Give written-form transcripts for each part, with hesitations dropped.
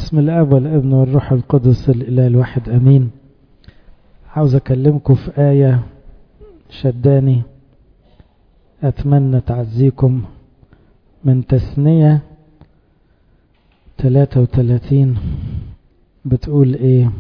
بسم الآب والابن والروح القدس الإله الواحد أمين. عاوز أكلمكم في آية شداني، أتمنى تعزيكم، من تثنية 33 بتقول إيه؟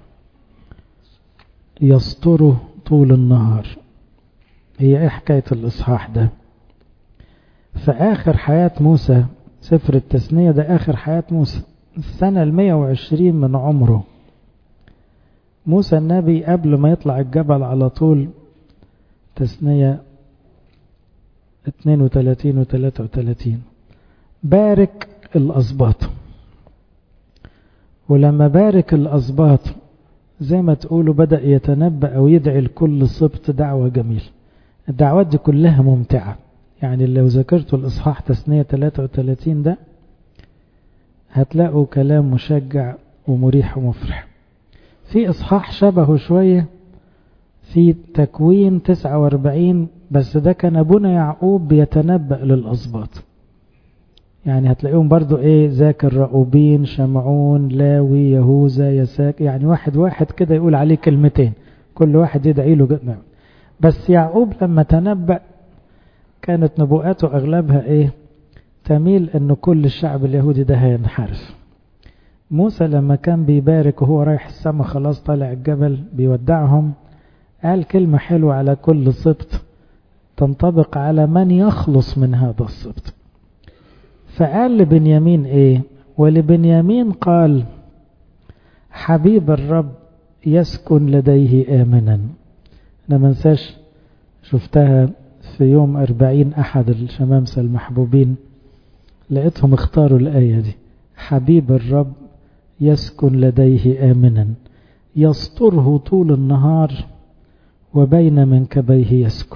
يسطر طول النهار. هي إيه حكاية الإصحاح ده؟ في آخر حياة موسى، سفر التثنية ده آخر حياة موسى، السنة 120 من عمره. موسى النبي قبل ما يطلع الجبل على طول، تثنية 32 و 33 بارك الأسباط. ولما بارك الأسباط زي ما تقولوا بدأ يتنبأ أو يدعي لكل سبط دعوة جميل. الدعوات دي كلها ممتعة، يعني لو ذكرتوا الإصحاح تثنية 33 ده هتلاقوا كلام مشجع ومريح ومفرح. في إصحاح شبهه شوية في تكوين 49، بس ده كان أبونا يعقوب بيتنبأ للأسباط. يعني هتلاقيهم برضو ايه، ذاكر رأوبين شمعون لاوي يهوذا يساك، يعني واحد واحد كده يقول عليه كلمتين، كل واحد يدعي له جمع. بس يعقوب لما تنبأ كانت نبوءاته أغلبها ايه، تميل أن كل الشعب اليهودي ده هينحرف. موسى لما كان بيبارك وهو رايح السما، خلاص طالع الجبل بيودعهم، قال كلمة حلوة على كل سبط تنطبق على من يخلص من هذا السبط. فقال لبنيامين ايه؟ ولبنيامين قال حبيب الرب يسكن لديه آمنا. أنا منساش شفتها في يوم 40 أحد الشمامسة المحبوبين، لقيتهم اختاروا الآية دي، حبيب الرب يسكن لديه آمنا يسطره طول النهار وبين منكبيه يسكن.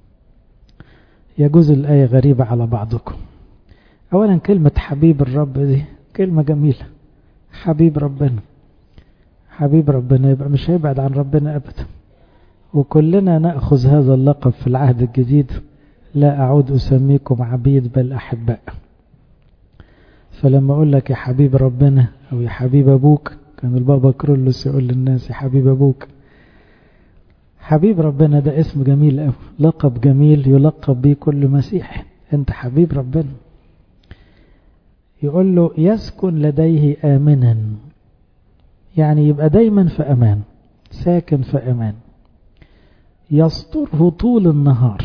يجوز الآية غريبة على بعضكم. أولا كلمة حبيب الرب دي كلمة جميلة، حبيب ربنا، حبيب ربنا يبقى مش هيبعد عن ربنا أبدا. وكلنا نأخذ هذا اللقب في العهد الجديد، لا أعود أسميكم عبيد بل أحباء. فلما أقول لك يا حبيب ربنا أو يا حبيب أبوك، كان البابا كرولوس يقول للناس يا حبيب أبوك. حبيب ربنا ده اسم جميل أوي، لقب جميل يلقب به كل مسيحي، أنت حبيب ربنا. يقول له يسكن لديه آمنا، يعني يبقى دايما في أمان، ساكن في أمان. يسطره طول النهار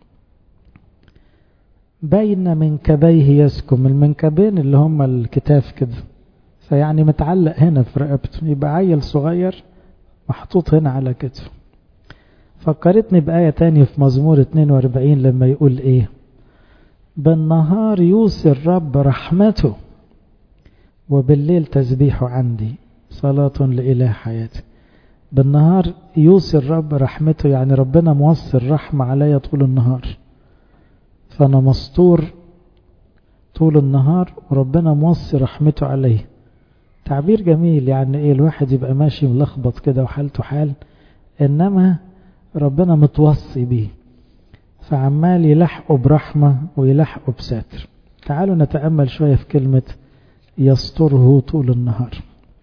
بين منكبيه يسكن. المنكبين اللي هم الكتاف كده، فيعني متعلق هنا في رقبته، يبقى عيل صغير محطوط هنا على كتفه. فكرتني بآية تانية في مزمور 42 لما يقول ايه، بالنهار يوصي الرب رحمته وبالليل تسبيحه عندي صلاة لإله حياتي. بالنهار يوصي الرب رحمته، يعني ربنا موصي الرحمة عليا طول النهار، فأنا مسطور طول النهار وربنا موصي رحمته عليه. تعبير جميل، يعني ايه، الواحد يبقى ماشي ملخبط كده وحالته حال، انما ربنا متوصي بيه، فعمال يلحقه برحمة ويلحقه بستر. تعالوا نتأمل شوية في كلمة يسطره طول النهار.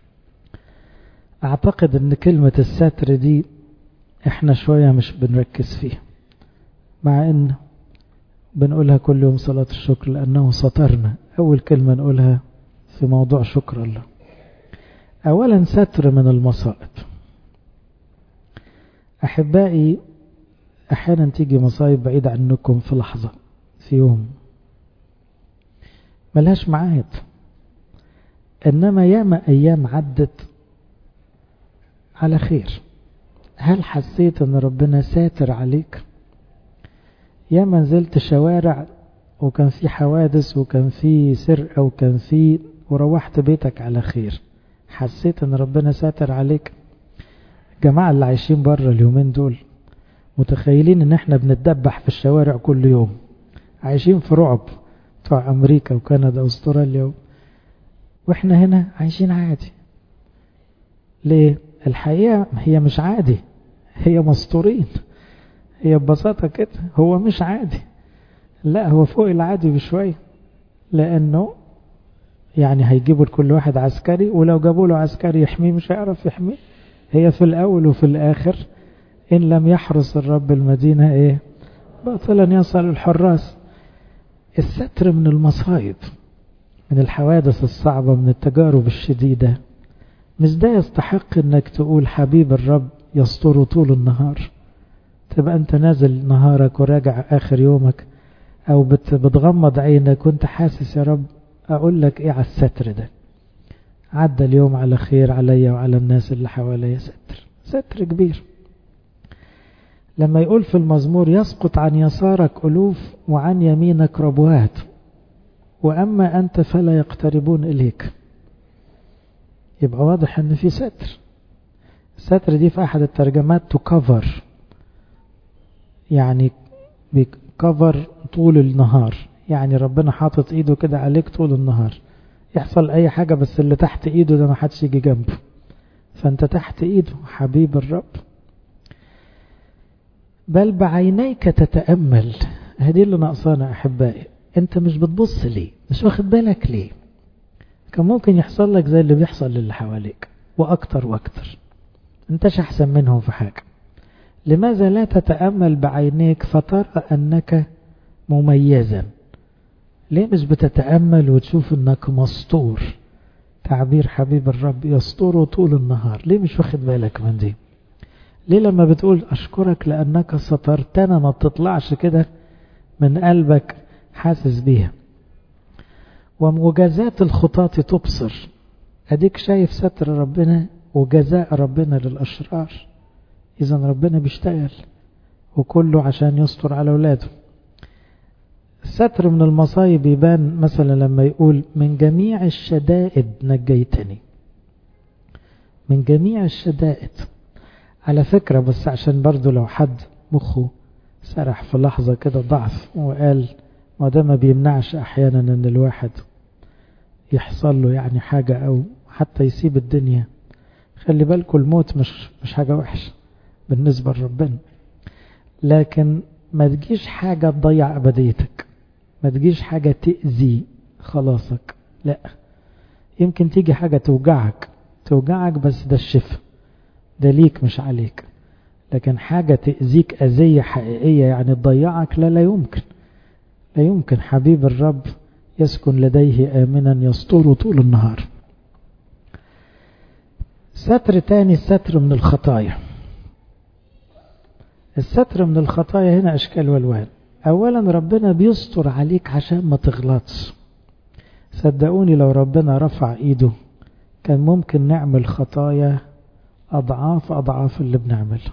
اعتقد ان كلمة الستر دي احنا شوية مش بنركز فيها، مع ان بنقولها كل يوم صلاة الشكر لأنه سطرنا. أول كلمة نقولها في موضوع شكر الله. أولا ستر من المصائب. أحبائي أحيانا تيجي مصايب بعيد عنكم في لحظة، في يوم ملهاش معاد، إنما ياما أيام عدت على خير. هل حسيت أن ربنا ساتر عليك؟ ياما نزلت شوارع وكان في حوادث وكان في سرقة وكان في، وروحت بيتك على خير، حسيت ان ربنا ساتر عليك؟ جماعة اللي عايشين بره اليومين دول متخيلين ان احنا بنتدبح في الشوارع كل يوم، عايشين في رعب، بتوع امريكا وكندا واستراليا، واحنا هنا عايشين عادي. ليه؟ الحقيقة هي مش عادي، هي مستورين، هي ببساطة كده هو مش عادي، لا هو فوق العادي بشوية، لأنه يعني هيجيبوا لكل واحد عسكري، ولو جابوا له عسكري يحميه مش هيعرف يحميه. هي في الأول وفي الآخر إن لم يحرس الرب المدينة إيه؟ باطلا يصل الحراس. الستر من المصايب، من الحوادث الصعبة، من التجارب الشديدة، مش ده يستحق انك تقول حبيب الرب يستر طول النهار؟ تبقى انت نازل نهارك وراجع اخر يومك، او بتغمض عينك وانت حاسس يا رب اقول لك ايه على الستر ده؟ عدى اليوم على خير عليا وعلى الناس اللي حواليا. ستر كبير. لما يقول في المزمور يسقط عن يسارك ألوف وعن يمينك ربوات وأما أنت فلا يقتربون إليك، يبقى واضح أن في ستر. الستر دي في أحد الترجمات تكفر، يعني بيكفر طول النهار، يعني ربنا حاطط إيده كده عليك طول النهار، يحصل أي حاجة بس اللي تحت إيده ده ما حدش يجي جنبه، فأنت تحت إيده حبيب الرب. بل بعينيك تتأمل، هذه اللي ناقصانا أحبائي. أنت مش بتبص ليه؟ مش واخد بالك ليه؟ كان ممكن يحصل لك زي اللي بيحصل للي حواليك وأكتر وأكتر، أنتش أحسن منهم في حاجة. لماذا لا تتأمل بعينيك فترى أنك مميزا؟ ليه مش بتتأمل وتشوف أنك مستور؟ تعبير حبيب الرب يستور طول النهار. ليه مش واخد بالك من دي؟ ليه لما بتقول أشكرك لأنك سترتنا ما بتطلعش كده من قلبك حاسس بيها؟ ومجازات الخطاة تبصر، أديك شايف ستر ربنا وجزاء ربنا للأشرار. إذا ربنا بيشتغل وكله عشان يستر على أولاده. الستر من المصايب يبان مثلا لما يقول من جميع الشدائد نجيتني. من جميع الشدائد. على فكرة بس عشان برضو لو حد مخه سرح في لحظة كده ضعف وقال ما ده ما بيمنعش أحيانا أن الواحد يحصل له يعني حاجة أو حتى يسيب الدنيا. خلي بالكم الموت مش حاجة وحشة بالنسبة لربنا، لكن ما تجيش حاجة تضيع أبديتك، ما تجيش حاجة تأذي خلاصك، لا. يمكن تيجي حاجة توجعك بس ده الشفاء، ده ليك مش عليك. لكن حاجة تأذيك أذية حقيقية يعني تضيعك، لا يمكن. لا يمكن. حبيب الرب يسكن لديه آمنا يستر طول النهار. ستر تاني، الستر من الخطايا. الستر من الخطايا هنا أشكال والوان. أولا ربنا بيستر عليك عشان ما تغلطش. صدقوني لو ربنا رفع إيده كان ممكن نعمل خطايا أضعاف اللي بنعمله.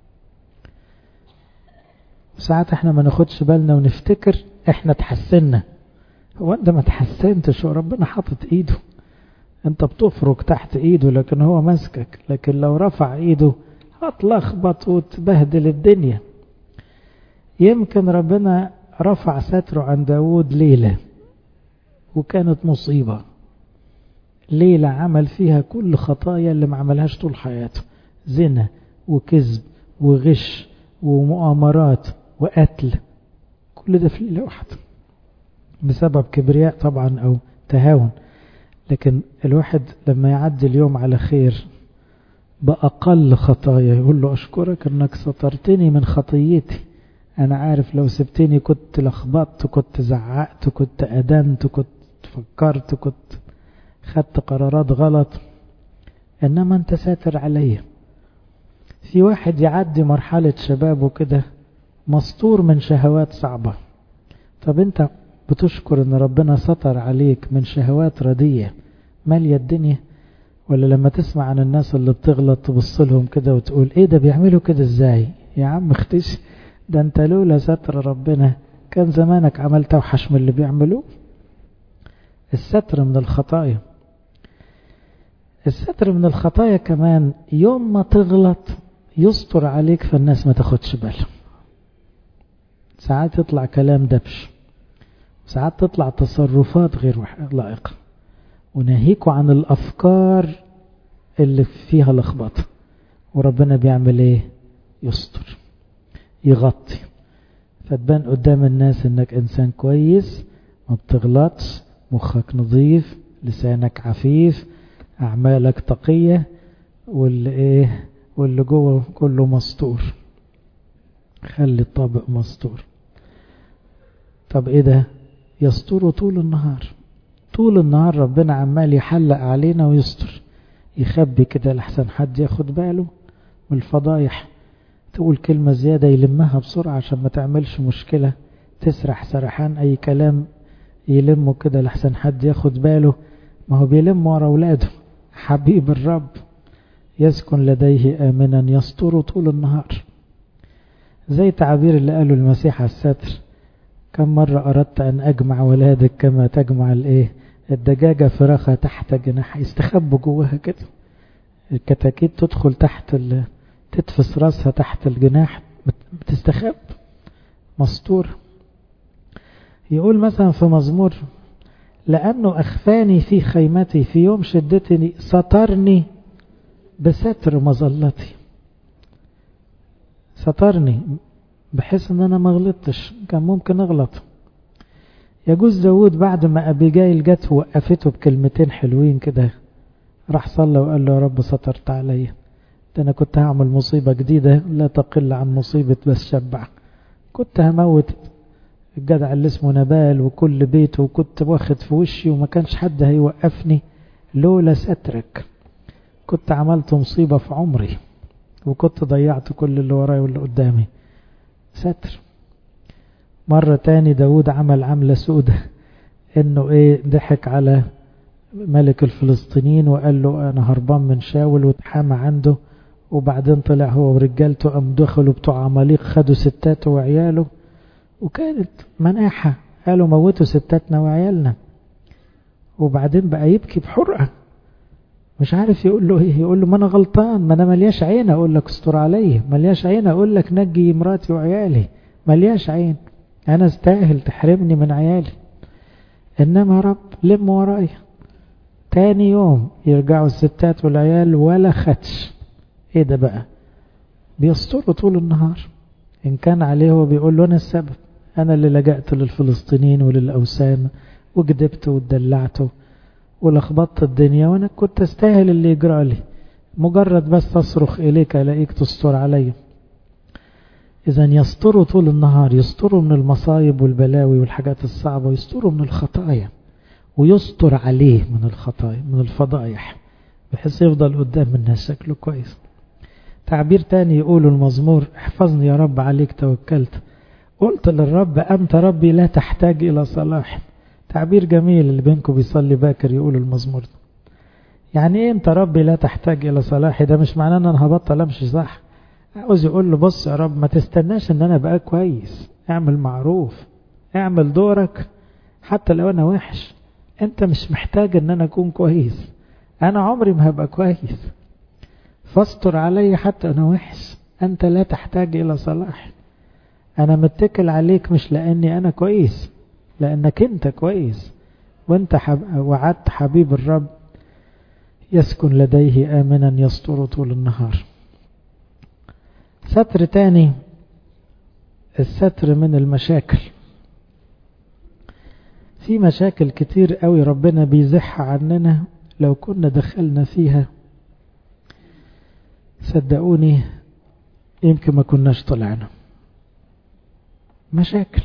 ساعات احنا ما ناخدش بالنا ونفتكر احنا تحسننا. هو انت ما تحسنتش، وربنا حاطط ايده، انت بتفرك تحت ايده لكن هو ماسكك. لكن لو رفع ايده هتلخبط وتبهدل الدنيا. يمكن ربنا رفع ستره عن داود ليلة وكانت مصيبة، ليلة عمل فيها كل خطايا اللي ما عملهاش طول حياته، زنا وكذب وغش ومؤامرات وقتل، كل ده في ليلة واحدة بسبب كبرياء طبعا أو تهاون. لكن الواحد لما يعدي اليوم على خير بأقل خطايا يقول له أشكرك أنك سترتني من خطيتي. أنا عارف لو سبتني كنت لخبطت، كنت زعقت، كنت أدنت، كنت فكرت، كنت خدت قرارات غلط، إنما أنت ساتر عليا. في واحد يعدي مرحلة شبابه كده مستور من شهوات صعبة. طب أنت بتشكر أن ربنا ستر عليك من شهوات ردية مالية الدنيا؟ ولا لما تسمع عن الناس اللي بتغلط تبص لهم كده وتقول إيه ده بيعملوا كده إزاي؟ يا عم اختش، ده أنت لولا ستر ربنا كان زمانك عملت أوحش من اللي بيعملوه. الستر من الخطايا. الستر من الخطايا كمان يوم ما تغلط يستر عليك فالناس ما تاخدش بالها. ساعات يطلع كلام دبش، ساعات تطلع تصرفات غير لائقة، وناهيكوا عن الأفكار اللي فيها لخبطة. وربنا بيعمل ايه؟ يستر، يغطي، فتبان قدام الناس انك انسان كويس، ما بتغلطش، مخك نظيف، لسانك عفيف، أعمالك تقية، واللي جوه كله مستور. خلي الطابق مستور. طب ايه ده؟ يستر طول النهار. طول النهار ربنا عمال يحلق علينا ويستر، يخبي كده لحسن حد ياخد باله من الفضايح. تقول كلمة زيادة يلمها بسرعة عشان ما تعملش مشكلة، تسرح سرحان أي كلام يلمه كده لحسن حد ياخد باله. ما هو بيلم ورا أولاده. حبيب الرب يسكن لديه آمنا يستر طول النهار. زي تعبير اللي قاله المسيح على الستر: كم مرة أردت أن أجمع ولادك كما تجمع الدجاجة فراخها تحت جناح، يستخبوا جواها كده. الكتاكيت تدخل تحت تتفس راسها تحت الجناح، بتستخب مستور. يقول مثلا في مزمور: لأنه أخفاني في خيمتي في يوم شدتني، سترني بستر مظلتي. سترني بحيث ان انا ما غلطتش، كان ممكن اغلط. يجوز داود بعد ما ابيجايل جت وقفته بكلمتين حلوين كده، راح صلى وقال له: يا رب سترت عليا، ده انا كنت هعمل مصيبة جديدة لا تقل عن مصيبة بس شبع. كنت هموت الجدع اللي اسمه نبال وكل بيته، وكنت واخد في وشي وما كانش حد هيوقفني لولا سترك. كنت عملت مصيبة في عمري، وكنت ضيعت كل اللي وراي واللي قدامي. ستر. مرة تاني داود عمل عملة سودة، انه ضحك على ملك الفلسطينيين وقال له: انا هربان من شاول، واتحامى عنده. وبعدين طلع هو ورجالته، قام دخلوا بتوع عماليق خدوا ستاته وعياله، وكانت مناحة. قالوا: موتوا ستاتنا وعيالنا. وبعدين بقى يبكي بحرقة، مش عارف يقول له ايه. يقول له: ما انا غلطان، ما انا ملياش عين اقول لك استر عليا، ملياش عين اقول لك نجي مراتي وعيالي، ملياش عين، انا استاهل تحرمني من عيالي، انما رب لم ورايا. تاني يوم يرجعوا الستات والعيال ولا خدش. ايه ده بقى؟ بيستروا طول النهار. ان كان عليه هو بيقول له: انا السبب، انا اللي لجأت للفلسطينيين وللأوثان وكدبت واتدلعته ولخبطت الدنيا، وانا كنت استاهل اللي يجرى لي، مجرد بس تصرخ اليك الاقيك تستر علي. اذا يستروا طول النهار، يستروا من المصايب والبلاوي والحاجات الصعبة، ويستروا من الخطايا، ويستر عليه من الخطايا من الفضائح، بحيث يفضل قدام الناس شكله كويس. تعبير تاني يقوله المزمور: احفظني يا رب عليك توكلت، قلت للرب أنت ربي لا تحتاج إلى صلاح. تعبير جميل اللي بينكم بيصلي باكر يقول المزمور ده. يعني ايه انت ربي لا تحتاج الى صلاحي؟ ده مش معناه ان انا هبطل امشي صح. عاوز يقول له: بص يا رب، ما تستناش ان انا ابقى كويس، اعمل معروف، اعمل دورك حتى لو انا وحش. انت مش محتاج ان انا اكون كويس، انا عمري ما هبقى كويس، فاستر علي حتى انا وحش. انت لا تحتاج الى صلاح، انا متكل عليك مش لاني انا كويس، لانك انت كويس. وانت وعدت حبيب الرب يسكن لديه آمنا يستر طول النهار. ستر تاني، الستر من المشاكل. في مشاكل كتير قوي ربنا بيزحها عننا، لو كنا دخلنا فيها صدقوني يمكن ما كناش طلعنا. مشاكل،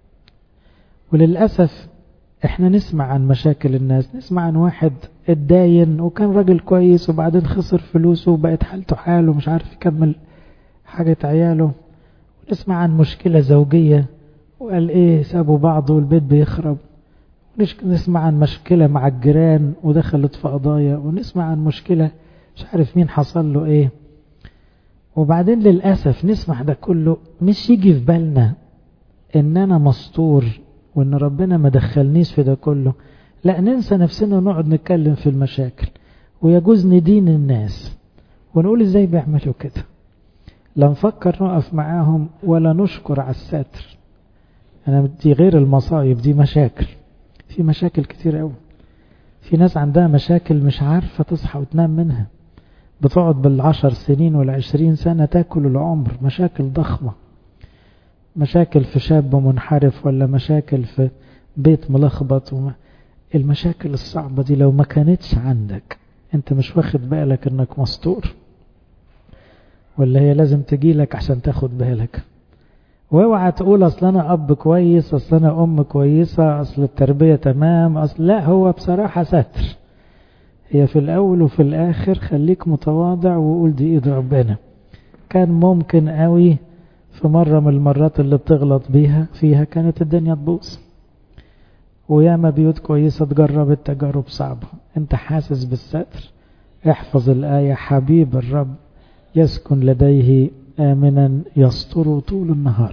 وللأسف احنا نسمع عن مشاكل الناس، نسمع عن واحد اتداين وكان راجل كويس وبعدين خسر فلوسه وبقت حالته حاله ومش عارف يكمل حاجة عياله. ونسمع عن مشكلة زوجية وقال سابوا بعض والبيت بيخرب. ونسمع عن مشكلة مع الجيران ودخلت في قضايا. ونسمع عن مشكلة مش عارف مين حصل له وبعدين للأسف نسمع ده كله، مش يجي في بالنا ان انا مستور وان ربنا ما دخلنيش في ده كله. لا، ننسى نفسنا ونقعد نتكلم في المشاكل، ويجوز ندين الناس ونقول ازاي بيعملوا كده. لا نفكر نقف معاهم ولا نشكر على الساتر. انا دي غير المصايب، دي مشاكل. في مشاكل كتير قوي. في ناس عندها مشاكل مش عارفة تصحى وتنام منها، بتقعد بالعشر سنين ولا20 سنة تاكل العمر. مشاكل ضخمة، مشاكل في شاب منحرف، ولا مشاكل في بيت ملخبط. المشاكل الصعبة دي لو ما كانتش عندك انت مش واخد بالك انك مستور، ولا هي لازم تجيلك عشان تاخد بالك؟ واوعى تقول اصل انا اب كويس، اصل انا ام كويسة، اصل التربية تمام، اصل لا، هو بصراحة ستر. هي في الاول وفي الاخر خليك متواضع وقول دي ايد ربنا. كان ممكن قوي في مرة من المرات اللي بتغلط فيها كانت الدنيا تبوظ، وياما بيوت كويسة تجرب تجارب صعبة. انت حاسس بالستر، احفظ الآية: حبيب الرب يسكن لديه آمنا يستر طول النهار.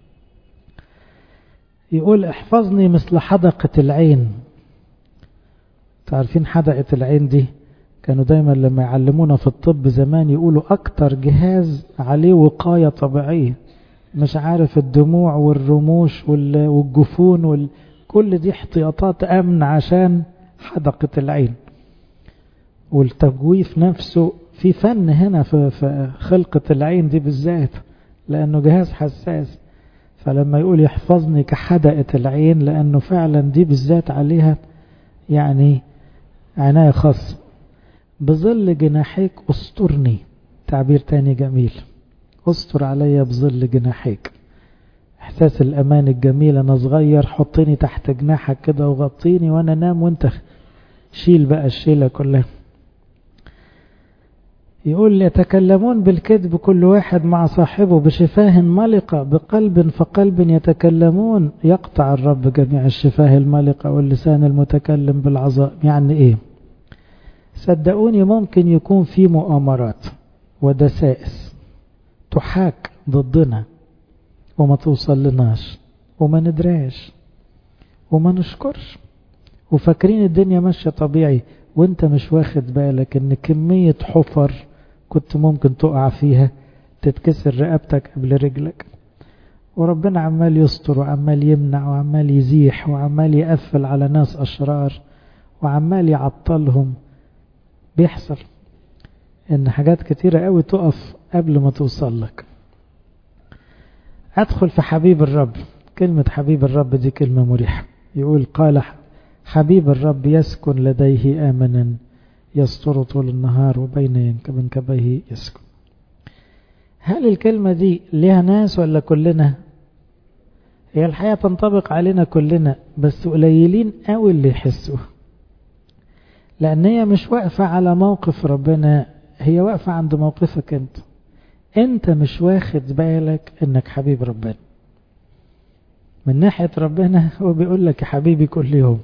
يقول احفظني مثل حدقة العين. تعرفين حدقة العين دي كانوا دايما لما يعلمونا في الطب زمان يقولوا اكتر جهاز عليه وقاية طبيعية، مش عارف الدموع والرموش والجفون كل دي احتياطات امن عشان حدقة العين. والتجويف نفسه في فن هنا في خلقة العين دي بالذات، لانه جهاز حساس. فلما يقول يحفظني كحدقة العين، لانه فعلا دي بالذات عليها يعني عناية خاصة. بظل جناحيك استرني، تعبير تاني جميل، استر عليا بظل جناحيك. احساس الامان الجميل، انا صغير حطني تحت جناحك كده وغطيني وانا نام، وانت شيل بقى الشيلة كلها. يقول يتكلمون بالكذب كل واحد مع صاحبه، بشفاه ملقة بقلب فقلب يتكلمون، يقطع الرب جميع الشفاه الملقة واللسان المتكلم بالعظائم. يعني ايه؟ صدقوني ممكن يكون في مؤامرات ودسائس تحاك ضدنا وما توصل لناش وما ندراش وما نشكرش، وفاكرين الدنيا ماشية طبيعي، وانت مش واخد بالك ان كمية حفر كنت ممكن تقع فيها تتكسر رقبتك قبل رجلك. وربنا عمال يستر وعمال يمنع وعمال يزيح وعمال يقفل على ناس أشرار وعمال يعطلهم. بيحصل ان حاجات كتيرة قوي تقف قبل ما توصل لك. ادخل في حبيب الرب. كلمة حبيب الرب دي كلمة مريحة. يقول قال حبيب الرب يسكن لديه آمنا يستر طول النهار وبين منكبيه يسكن. هل الكلمة دي ليها ناس ولا كلنا؟ هي الحياة تنطبق علينا كلنا، بس قليلين قوي اللي يحسوها، لأن هي مش واقفة على موقف ربنا، هي واقفة عند موقفك انت مش واخد بالك انك حبيب ربنا. من ناحية ربنا هو بيقول لك يا حبيبي كل يوم،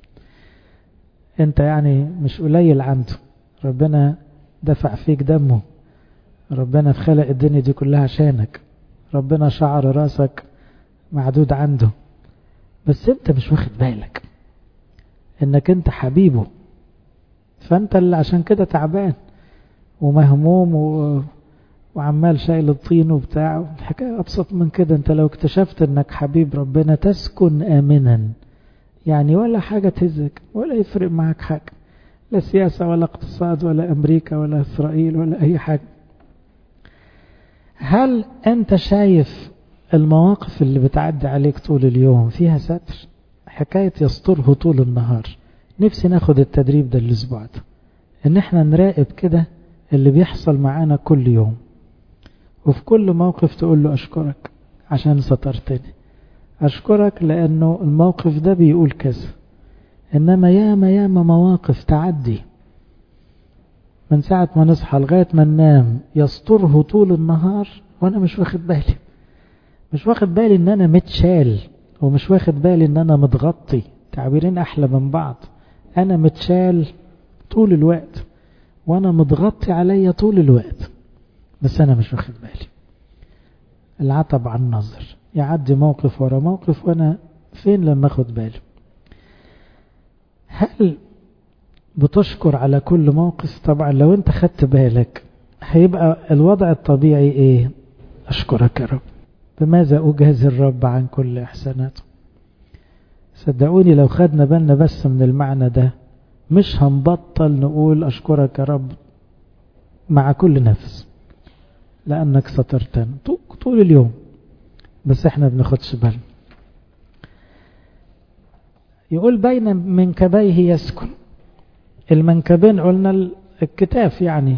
انت يعني مش قليل عنده. ربنا دفع فيك دمه، ربنا خلق الدنيا دي كلها عشانك، ربنا شعر راسك معدود عنده، بس انت مش واخد بالك انك انت حبيبه. فانت اللي عشان كده تعبان ومهموم وعمال شايل الطين وبتاع. الحكاية ابسط من كده. انت لو اكتشفت انك حبيب ربنا تسكن آمنا، يعني ولا حاجة تهزك ولا يفرق معك حاجة، لا سياسة ولا اقتصاد ولا أمريكا ولا إسرائيل ولا أي حاجة. هل أنت شايف المواقف اللي بتعدي عليك طول اليوم فيها ستر؟ حكاية يستره طول النهار. نفسي ناخد التدريب ده الأسبوع ده، إن احنا نراقب كده اللي بيحصل معانا كل يوم، وفي كل موقف تقول له أشكرك عشان سترتني، أشكرك لأنه الموقف ده بيقول كذا. إنما ياما مواقف تعدي من ساعة ما نصحى لغاية ما ننام يستره طول النهار وأنا مش واخد بالي. مش واخد بالي إن أنا متشال، ومش واخد بالي إن أنا متغطي. تعبيرين أحلى من بعض. أنا متشال طول الوقت وأنا متغطي عليا طول الوقت، بس أنا مش واخد بالي. العتب عن النظر، يعدي موقف ورا موقف وأنا فين لما أخد بالي. هل بتشكر على كل موقف؟ طبعا لو انت خدت بالك هيبقى الوضع الطبيعي ايه؟ اشكرك يا رب. بماذا اجازي الرب عن كل احساناته؟ صدقوني لو خدنا بالنا بس من المعنى ده مش هنبطل نقول اشكرك يا رب مع كل نفس، لانك سترتنا طول اليوم، بس احنا بناخدش بالنا. يقول بين منكبيه يسكن. المنكبين قلنا الكتاف يعني.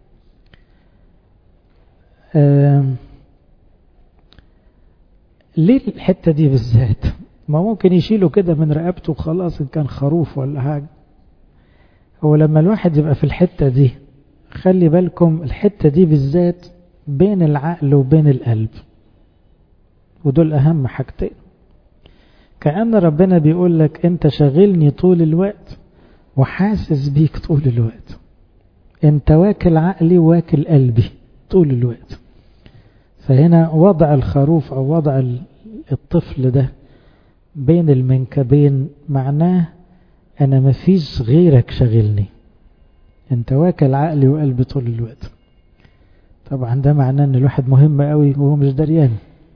ليه الحتة دي بالذات؟ ما ممكن يشيله كده من رقبته وخلاص إن كان خروف ولا حاجة. هو لما الواحد يبقى في الحتة دي، خلي بالكم الحتة دي بالذات بين العقل وبين القلب، ودول أهم حاجتين. كأن ربنا بيقول لك أنت شاغلني طول الوقت وحاسس بيك طول الوقت، أنت واكل عقلي واكل قلبي طول الوقت. فهنا وضع الخروف أو وضع الطفل ده بين المنكبين معناه أنا مفيش غيرك شاغلني، أنت واكل عقلي وقلبي طول الوقت. طبعا ده معناه أن الواحد مهم قوي وهو مش دريان.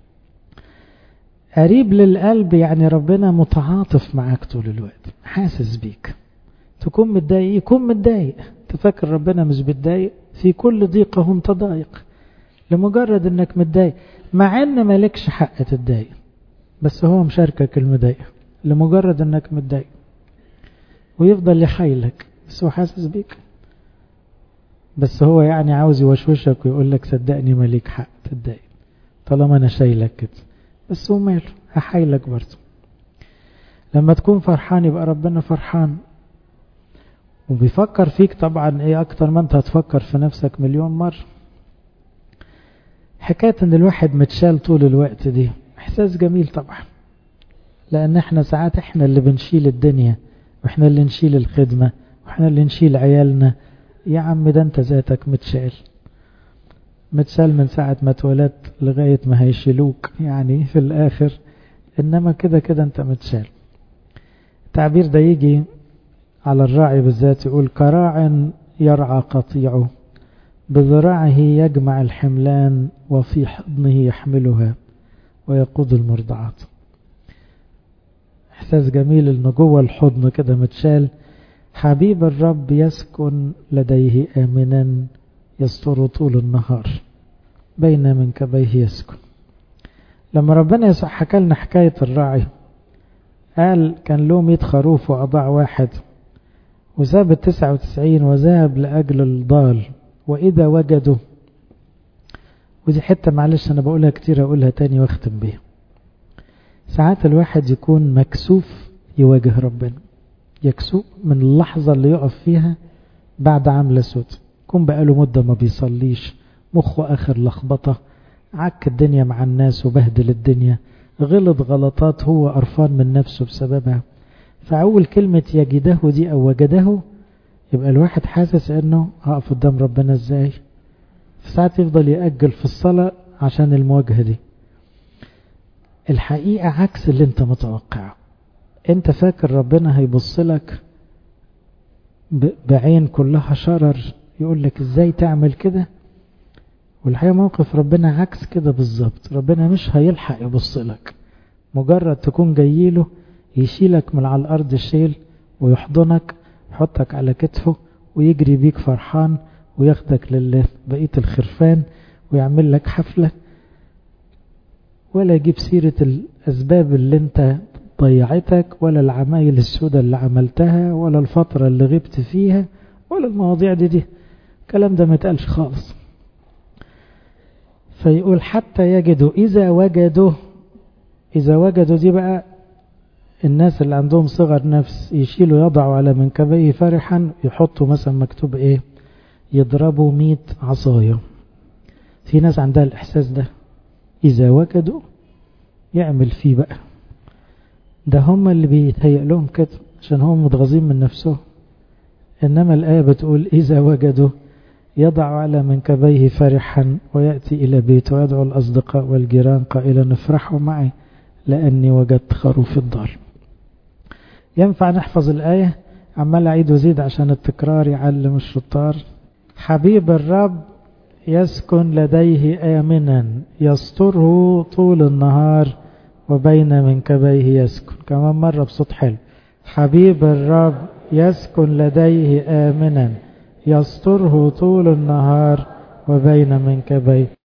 قريب للقلب يعني ربنا متعاطف معاك طول الوقت، حاسس بيك. تكون متضايق يكون متضايق، تفكر ربنا مش بتضايق، في كل ضيقة هم تضايق لمجرد انك متضايق، مع ان مالكش حق تتضايق، بس هو مشاركك المضايقة لمجرد انك متضايق، ويفضل يحايلك بس هو حاسس بيك. بس هو يعني عاوز يوشوشك ويقول لك صدقني مالك حق تتضايق طالما انا شايلك كده، بس هو ماله هحايلك برضه. لما تكون فرحان يبقى ربنا فرحان وبيفكر فيك طبعا ايه اكتر ما انت هتفكر في نفسك مليون مرة. حكاية ان الواحد متشال طول الوقت دي احساس جميل طبعا، لان احنا ساعات احنا اللي بنشيل الدنيا، واحنا اللي نشيل الخدمة، واحنا اللي نشيل عيالنا. يا عم ده انت ذاتك متشال من ساعة ما اتولدت لغاية ما هيشيلوك يعني في الاخر، انما كده كده انت متشال. التعبير ده يجي على الراعي بالذات، يقول كراع يرعى قطيعه بذراعه يجمع الحملان وفي حضنه يحملها ويقود المرضعات. احساس جميل انه جوه الحضن كده متشال. حبيب الرب يسكن لديه آمنا يستر طول النهار بين منكبيه يسكن. لما ربنا يسوع حكى لنا حكاية الراعي، قال كان له 100 خروف وأضاع واحد وساب 99 وذهب لأجل الضال وإذا وجدوا. ودي حتة معلش أنا بقولها كتير أقولها تاني واختم بيها. ساعات الواحد يكون مكسوف يواجه ربنا، يكسوف من اللحظة اللي يقف فيها بعد عمل سود، يكون بقاله مدة ما بيصليش، مخه آخر لخبطة، عك الدنيا مع الناس وبهدل الدنيا، غلط غلطات هو قرفان من نفسه بسببها. فأول كلمة يجده دي أو وجده، يبقى الواحد حاسس أنه هقف قدام ربنا إزاي. في ساعات يفضل يأجل في الصلاة عشان المواجهة دي. الحقيقة عكس اللي انت متوقعه. انت فاكر ربنا هيبص لك بعين كلها شرر، يقول لك ازاي تعمل كده، والحقيقة موقف ربنا عكس كده بالظبط. ربنا مش هيلحق يبص لك، مجرد تكون جايله يشيلك من على الأرض الشيل ويحضنك يحطك على كتفه ويجري بيك فرحان وياخدك لبقية الخرفان ويعمل لك حفلة، ولا يجيب سيرة الأسباب اللي انت ضيعتك ولا العمايل السوداء اللي عملتها ولا الفترة اللي غبت فيها ولا المواضيع دي الكلام ده ما يتقالش خالص. فيقول حتى يجدوا إذا وجدوا دي بقى الناس اللي عندهم صغر نفس يشيلوا يضعوا على منكبيه فرحا، يحطوا مثلا مكتوب ايه، يضربوا 100 عصاية. في ناس عندها الإحساس ده، إذا وجدوا يعمل فيه بقى. ده هم اللي بيتهيأ لهم كده عشان هم متغاظين من نفسهم. إنما الآية بتقول إذا وجدوا يضع على منكبيه فرحا ويأتي إلى بيته ويدعو الأصدقاء والجيران قائلا افرحوا معي لأني وجدت خروف الضال. ينفع نحفظ الآية؟ عمال أعيد وزيد عشان التكرار يعلم الشطار. حبيب الرب يسكن لديه آمنا يستره طول النهار وبين منكبيه يسكن. كمان مرة بصوت حلو. حبيب الرب يسكن لديه آمنا يستره طول النهار وبين منكبيه